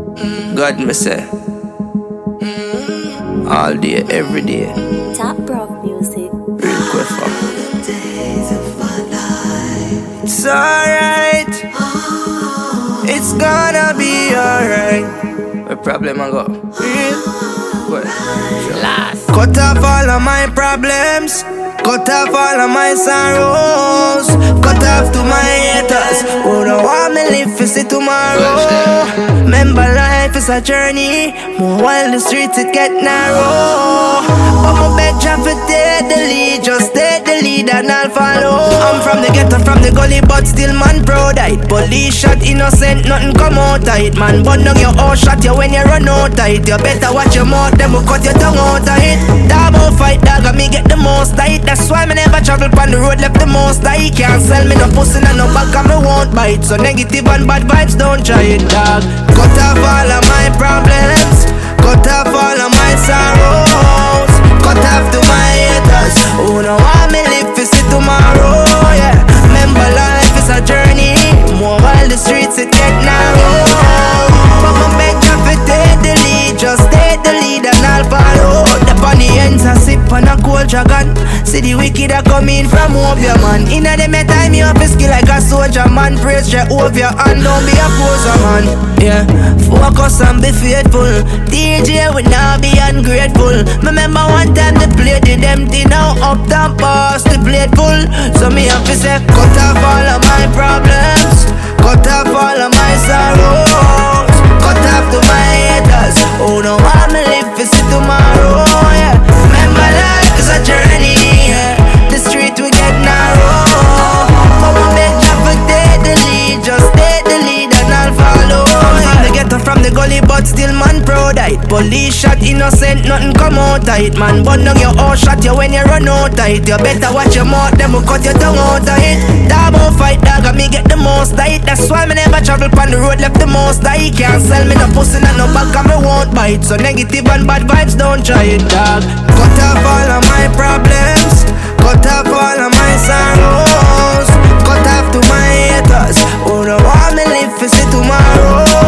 God me say, all day, every day. Top Rock Music. Real quick for it's alright. It's gonna be alright. What problem I got? Real quick. Last. Cut off all of my problems. Cut off all of my sorrows. Cut off to my haters who don't want me live to see tomorrow. Remember life is a journey. More while the streets it get narrow. But my beg you for take the lead. Just take the lead and I'll follow. I'm from the ghetto, from the gully, but still man proud of it. Police shot innocent, nothing come out of it. Man burn down your house, shot you when you run out of it. You better watch your mouth, them will cut your tongue out of it. Dog won't fight, dog, and me get the most of it. That's why me never travel on the road, left the most of it. Can't sell me no pussy and no back and me won't bite. So negative and bad vibes, don't try it, dog. Cut off all of my problems. Cut off all of my sorrows. Cut off to my haters who don't want me live to see tomorrow, yeah. Remember life is a journey. More while the streets it get narrow. But my beg you for take the lead. Just take the lead and I'll follow. The bunny ends a sip on a cold dragon. See the wicked a come in from over your man. Inna them a time you have to skill like a soldier man. Praise your over your hand, don't be a poser man. Yeah, focus and be faithful. DJ will not be ungrateful. Remember one time they played it empty, now up down past the plate full. So me have to say cut off all of my problems. Cut off all of my sorrows. Cut off to my haters who don't want me live to see tomorrow, yeah. Remember life is a journey, yeah. The street will get narrow. But we make you for take the lead. Just take the lead and I'll follow. I'm from the ghetto, from the gully, but still man proud of it. Police shot innocent, nothing come out of it. Man burn down your house, shot you when you run out of it. You better watch your mouth, them will cut your tongue out of it. Dog won't fight, dog, and me get the most of it. That's why me never travel on the road, left the most of it. Can't sell me no pussy and no back and me won't bite. So negative and bad vibes, don't try it, dog. Cut off all of my problems. Cut off all of my sorrows. Cut off to my haters who don't want me live to see tomorrow.